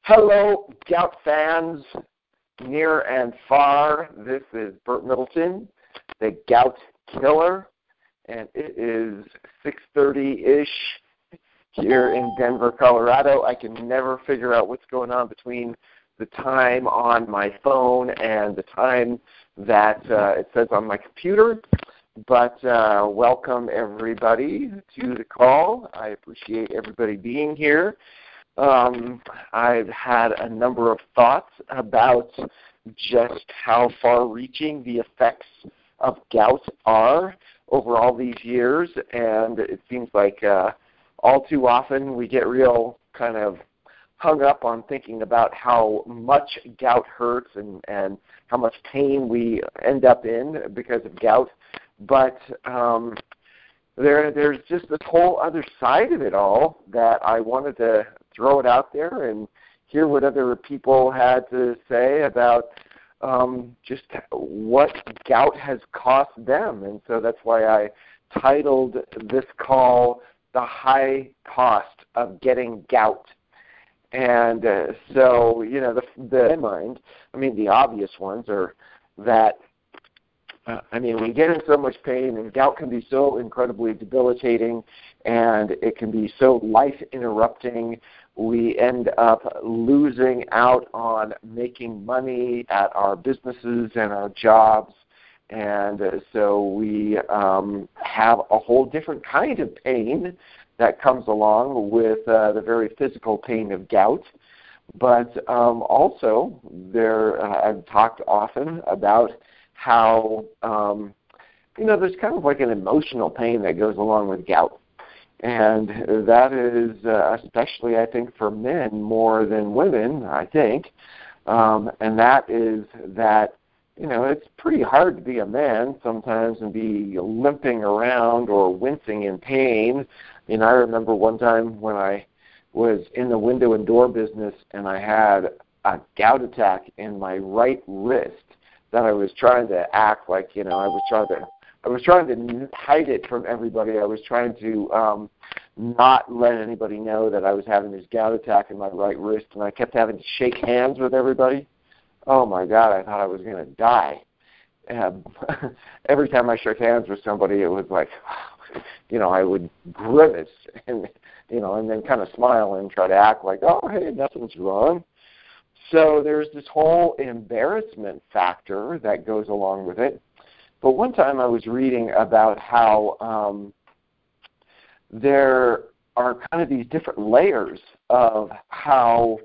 Hello, Gout fans, near and far. This is Burt Middleton, the Gout Killer, and it is 6:30-ish here in Denver, Colorado. I can never figure out what's going on between the time on my phone and the time that it says on my computer. But welcome, everybody, to the call. I appreciate everybody being here. I've had a number of thoughts about just how far-reaching the effects of gout are over all these years, and it seems like all too often we get real kind of hung up on thinking about how much gout hurts and how much pain we end up in because of gout. But there's just this whole other side of it all that I wanted to throw it out there and hear what other people had to say about just what gout has cost them. And so that's why I titled this call, The High Cost of Getting Gout. And so, you know, the obvious ones are that we get in so much pain, and gout can be so incredibly debilitating, and it can be so life-interrupting. We end up losing out on making money at our businesses and our jobs, and so we have a whole different kind of pain that comes along with the very physical pain of gout. But also, I've talked often about how, there's kind of like an emotional pain that goes along with gout. And that is especially, I think, for men more than women, I think. And that is that, it's pretty hard to be a man sometimes and be limping around or wincing in pain. I remember one time when I was in the window and door business and I had a gout attack in my right wrist that I was trying to act like, I was trying to hide it from everybody. I was trying to not let anybody know that I was having this gout attack in my right wrist, and I kept having to shake hands with everybody. Oh my God, I thought I was going to die. Every time I shook hands with somebody, it was like, I would grimace and then kind of smile and try to act like, oh, hey, nothing's wrong. So there's this whole embarrassment factor that goes along with it. But one time I was reading about how there are kind of these different layers of how,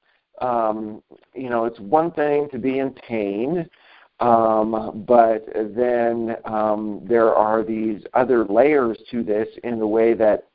it's one thing to be in pain, but then there are these other layers to this in the way that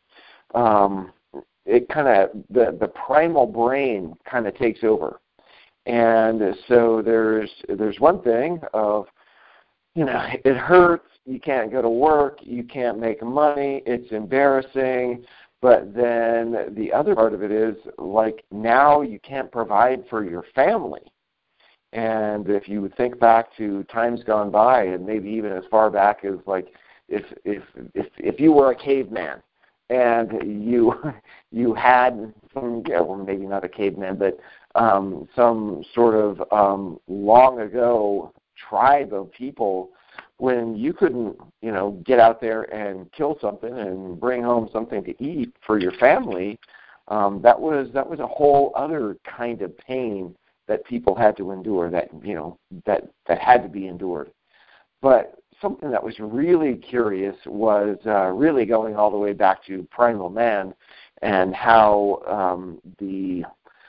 it kind of, the primal brain kind of takes over. And so there's one thing of, it hurts, you can't go to work, you can't make money, it's embarrassing, but then the other part of it is, like, now you can't provide for your family. And if you would think back to times gone by, and maybe even as far back as, like, if you were a caveman, and you had some, maybe not a caveman, but some sort of long ago tribe of people, when you couldn't, get out there and kill something and bring home something to eat for your family, that was a whole other kind of pain that people had to endure, that had to be endured. But something that was really curious was really going all the way back to primal man, and how the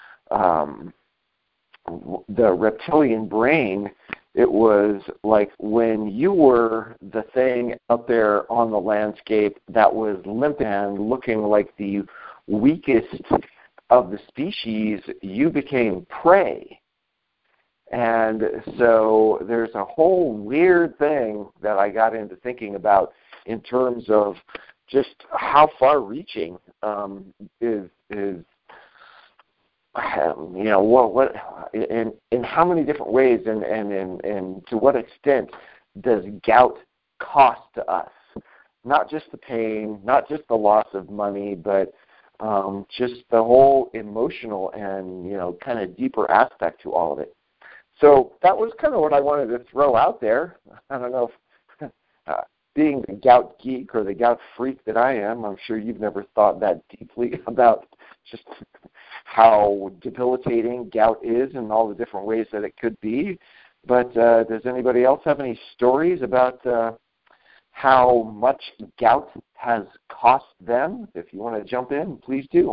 reptilian brain, it was like when you were the thing out there on the landscape that was limping and looking like the weakest of the species, you became prey. And so there's a whole weird thing that I got into thinking about in terms of just how far-reaching is what in how many different ways and to what extent does gout cost to us? Not just the pain, not just the loss of money, but just the whole emotional and, kind of deeper aspect to all of it. So that was kind of what I wanted to throw out there. I don't know if being the gout geek or the gout freak that I am, I'm sure you've never thought that deeply about just how debilitating gout is and all the different ways that it could be. But does anybody else have any stories about how much gout has cost them? If you want to jump in, please do.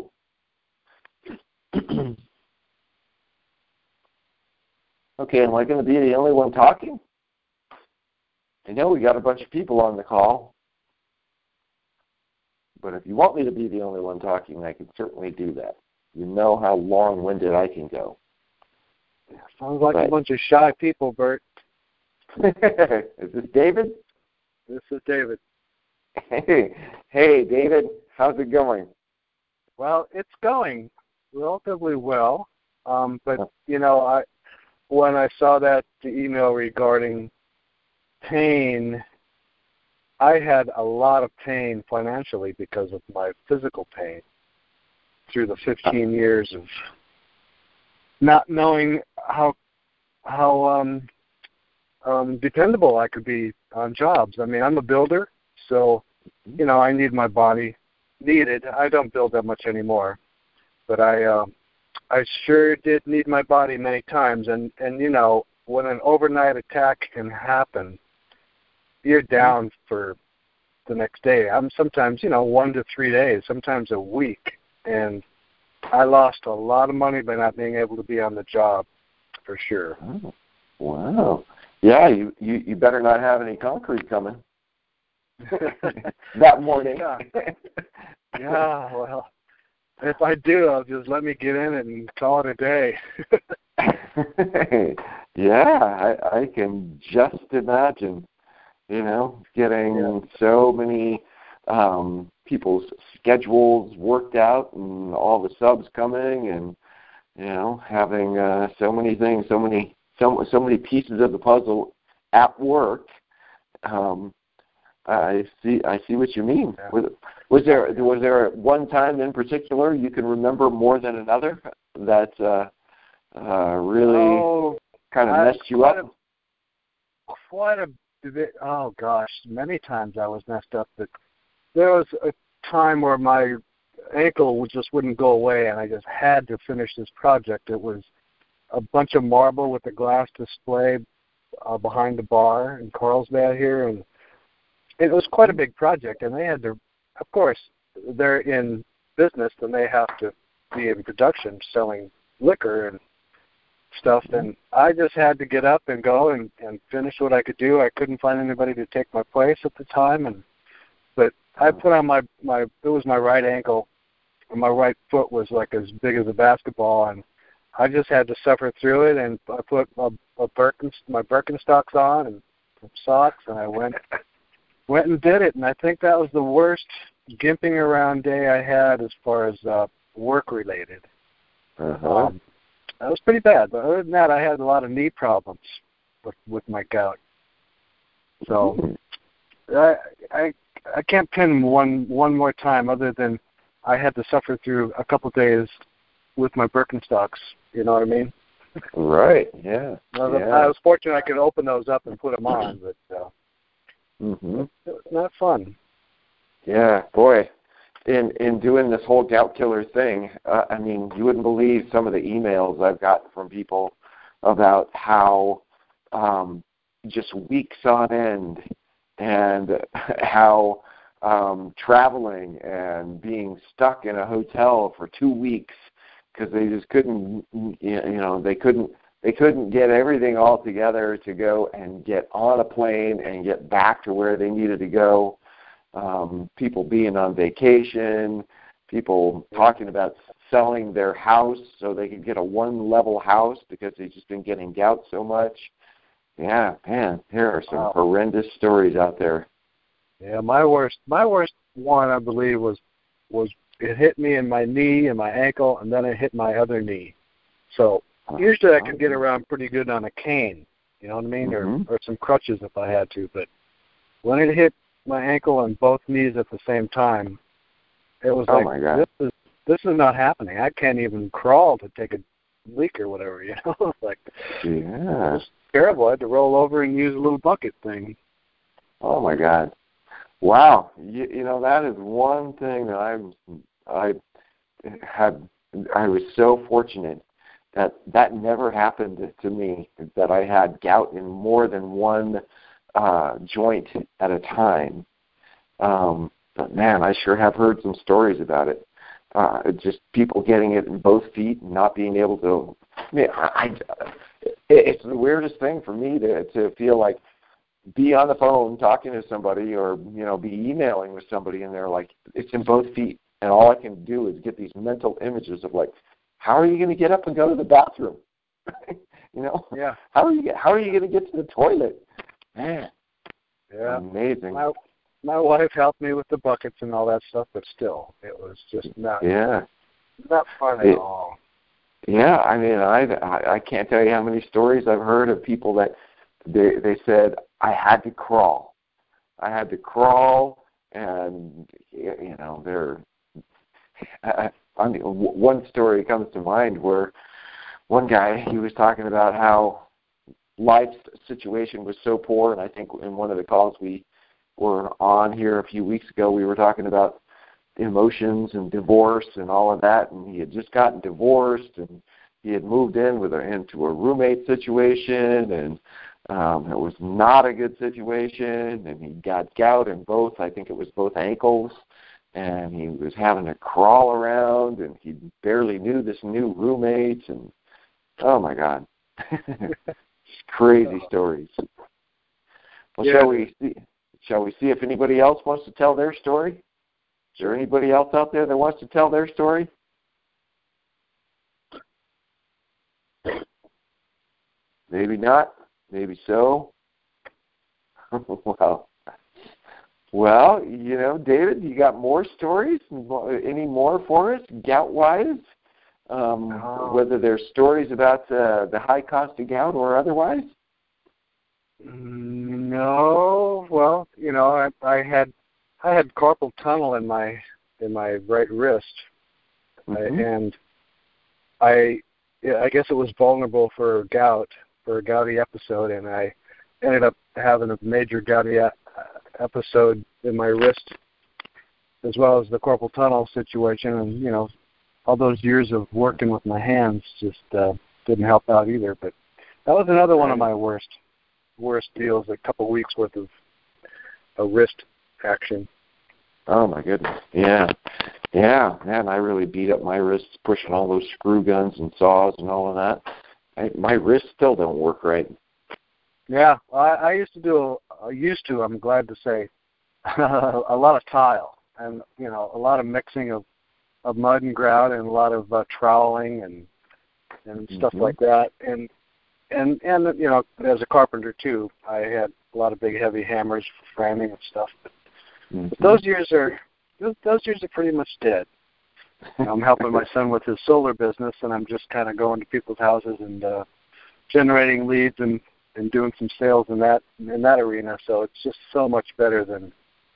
Okay, am I going to be the only one talking? I know we got a bunch of people on the call, but if you want me to be the only one talking, I can certainly do that. You know how long-winded I can go. Sounds like a bunch of shy people, Bert. Is this David? This is David. Hey, David. How's it going? Well, it's going relatively well, but when I saw the email regarding pain, I had a lot of pain financially because of my physical pain through the 15 years of not knowing how dependable I could be on jobs. I mean, I'm a builder, so I need my body needed. I don't build that much anymore, but I sure did need my body many times. And when an overnight attack can happen, you're down for the next day. I'm sometimes 1 to 3 days, sometimes a week, and I lost a lot of money by not being able to be on the job, for sure. Oh, wow. Yeah, you better not have any concrete coming that morning. Yeah, well, if I do, I'll just let me get in it and call it a day. Yeah, I can just imagine, getting so many people's schedules worked out and all the subs coming and, having so many things, so many pieces of the puzzle at work. I see what you mean. Yeah. Was there one time in particular you can remember more than another that really kind of messed you up? Quite a bit. Oh gosh, many times I was messed up. But there was a time where my ankle just wouldn't go away, and I just had to finish this project. It was a bunch of marble with a glass display behind the bar in Carlsbad here, and it was quite a big project. And they had to, of course, they're in business, and they have to be in production selling liquor and stuff. And I just had to get up and go and finish what I could do. I couldn't find anybody to take my place at the time, but I put on my it was my right ankle, and my right foot was like as big as a basketball, and I just had to suffer through it. And I put my Birkenstocks on and some socks, and I went and did it. And I think that was the worst gimping around day I had as far as work related. Uh-huh. That was pretty bad. But other than that, I had a lot of knee problems with my gout. So I can't pin one more time other than I had to suffer through a couple days with my Birkenstocks. You know what I mean? Right. Yeah. I was fortunate I could open those up and put them on, but it was not fun. Yeah, boy. In doing this whole gout killer thing, I mean, you wouldn't believe some of the emails I've got from people about how just weeks on end and how traveling and being stuck in a hotel for 2 weeks because they just couldn't, they couldn't get everything all together to go and get on a plane and get back to where they needed to go. People being on vacation, people talking about selling their house so they could get a one-level house because they've just been getting gout so much. Yeah, man, there are some horrendous stories out there. Yeah, my worst one, I believe, was it hit me in my knee and my ankle, and then it hit my other knee. So usually I could get around pretty good on a cane, you know what I mean, or some crutches if I had to. But when it hit my ankle and both knees at the same time, it was my God. this is not happening. I can't even crawl to take a leak or whatever, Like, yeah. It's terrible. I had to roll over and use a little bucket thing. Oh my God. Wow. You know, that is one thing that I was so fortunate that never happened to me, that I had gout in more than one joint at a time. But man, I sure have heard some stories about it. Just people getting it in both feet and not being able to. I mean, it's the weirdest thing for me to feel like be on the phone talking to somebody, or be emailing with somebody, and they're like, it's in both feet, and all I can do is get these mental images of like, how are you going to get up and go to the bathroom? Yeah. How are you going to get to the toilet? Man, yeah, amazing. My wife helped me with the buckets and all that stuff, but still, it was just not fun at all. Yeah, I mean, I can't tell you how many stories I've heard of people that they said, I had to crawl, and they're. One story comes to mind where one guy, he was talking about how life's situation was so poor, and I think in one of the calls we were on here a few weeks ago, we were talking about emotions and divorce and all of that, and he had just gotten divorced, and he had moved into a roommate situation, and it was not a good situation, and he got gout in both, I think it was both ankles, and he was having to crawl around, and he barely knew this new roommate, and oh my God. Crazy stories. Well, yeah. shall we see if anybody else wants to tell their story? Is there anybody else out there that wants to tell their story? Maybe not. Maybe so. Well, David, you got more stories? Any more for us, gout-wise? Whether there's stories about the high cost of gout or otherwise? No. Well, I had carpal tunnel in my right wrist, and I guess it was vulnerable for a gouty episode, and I ended up having a major gouty episode in my wrist, as well as the carpal tunnel situation, and all those years of working with my hands just didn't help out either. But that was another one of my worst deals, a couple weeks worth of a wrist action. Oh my goodness. Yeah, man, I really beat up my wrists pushing all those screw guns and saws and all of that. My wrists still don't work right. Yeah, I used to, I'm glad to say, a lot of tile, and a lot of mixing of mud and grout, and a lot of troweling and stuff like that. And as a carpenter too, I had a lot of big heavy hammers for framing and stuff. But those years are pretty much dead. I'm helping my son with his solar business, and I'm just kind of going to people's houses and generating leads and doing some sales in that arena. So it's just so much better than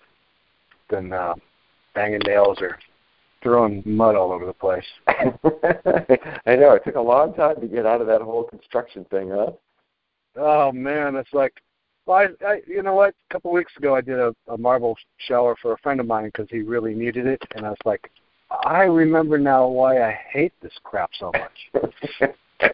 banging nails or throwing mud all over the place. I know. It took a long time to get out of that whole construction thing, huh? Oh, man. It's like, well, you know what? A couple of weeks ago, I did a marble shower for a friend of mine because he really needed it. And I was like, I remember now why I hate this crap so much.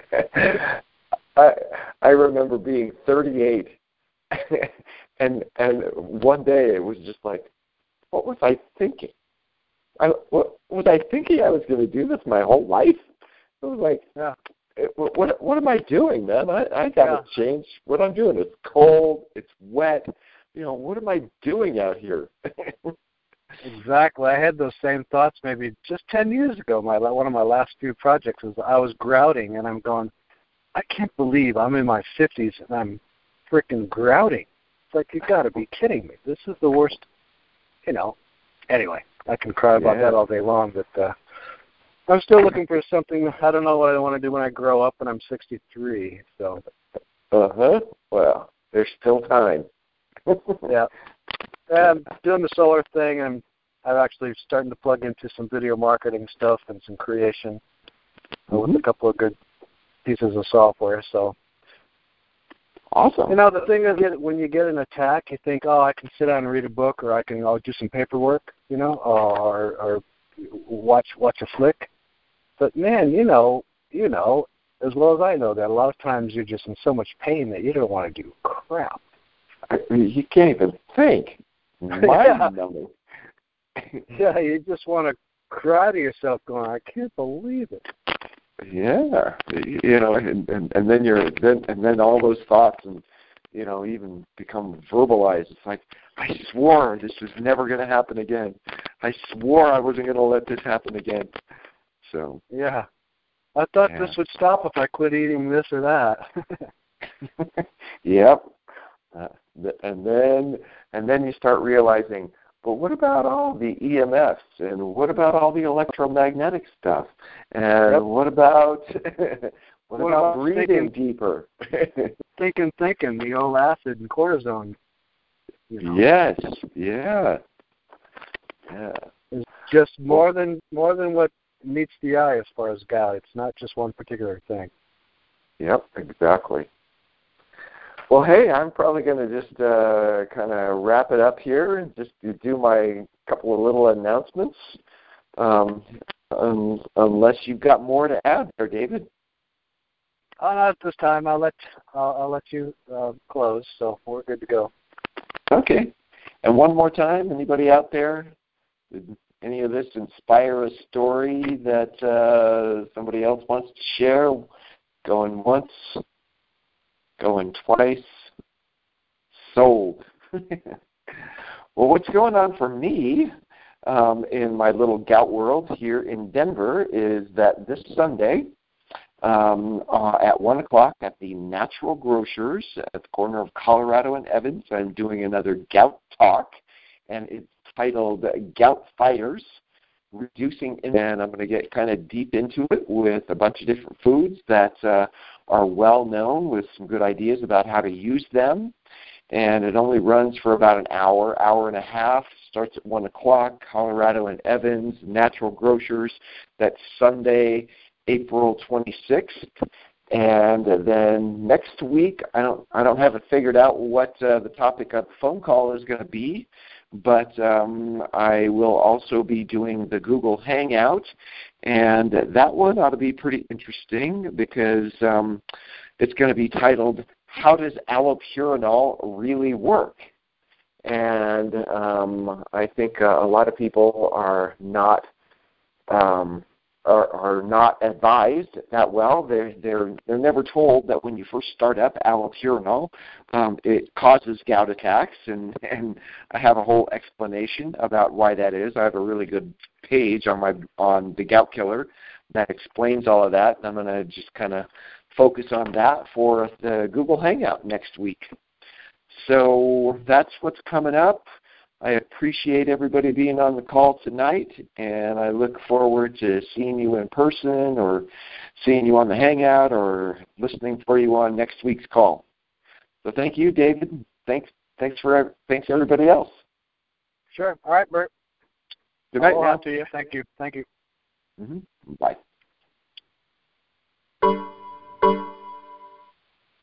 I remember being 38, and one day it was just like, what was I thinking? What was I thinking? I was going to do this my whole life? It was like, what am I doing, man? I got to change what I'm doing. It's cold. It's wet. What am I doing out here? Exactly. I had those same thoughts maybe just 10 years ago. One of my last few projects was I was grouting, and I'm going, I can't believe I'm in my 50s and I'm freaking grouting. It's like, you got to be kidding me. This is the worst, Anyway, I can cry about that all day long, but I'm still looking for something. I don't know what I want to do when I grow up, and I'm 63. So. Well, there's still time. Yeah. I'm doing the solar thing, and I'm actually starting to plug into some video marketing stuff and some creation with a couple of good pieces of software. So, awesome. You know, the thing is, when you get an attack, you think, oh, I can sit down and read a book, or I can do some paperwork, you know, or watch a flick. But man, you know, as well as I know that a lot of times you're just in so much pain that you don't want to do crap. You can't even think. Mind-numbing. Yeah, you just want to cry to yourself, going, I can't believe it. Yeah, you know, and then all those thoughts, and you know, even become verbalized. It's like, I swore this was never going to happen again. I swore I wasn't going to let this happen again. So yeah, I thought this would stop if I quit eating this or that. Yep. And then you start realizing, but what about all the EMFs, and what about all the electromagnetic stuff, and what about what about breathing deeper? thinking, the old acid and cortisone. You know. Yes, yeah. It's just more than what meets the eye as far as gout. It's not just one particular thing. Yep, exactly. Well, hey, I'm probably going to just kind of wrap it up here and just do my couple of little announcements, unless you've got more to add there, David. Not at this time. I'll let you close, so we're good to go. Okay. And one more time, anybody out there, did any of this inspire a story that somebody else wants to share? Going once, going twice, sold. Well, what's going on for me in my little gout world here in Denver is that this Sunday at 1 o'clock at the Natural Grocers at the corner of Colorado and Evans, I'm doing another gout talk, and it's titled Gout Fighters, Reducing, and I'm going to get kind of deep into it with a bunch of different foods that are well known, with some good ideas about how to use them. And it only runs for about an hour and a half. Starts at 1 o'clock, Colorado and Evans, Natural Grocers. That's Sunday, April 26th. And then next week, I don't have it figured out what the topic of the phone call is going to be, but I will also be doing the Google Hangout, and that one ought to be pretty interesting because it's going to be titled, How Does Allopurinol Really Work? And I think a lot of people are not advised that well. They're never told that when you first start up allopurinol, it causes gout attacks, and I have a whole explanation about why that is. I have a really good page on the Gout Killer that explains all of that, and I'm going to just kind of focus on that for the Google Hangout next week. So that's what's coming up. I appreciate everybody being on the call tonight, and I look forward to seeing you in person or seeing you on the Hangout or listening for you on next week's call. So thank you, David. Thanks everybody else. Sure. All right, Bert. Good night now. To you. Thank you. Mm-hmm. Bye.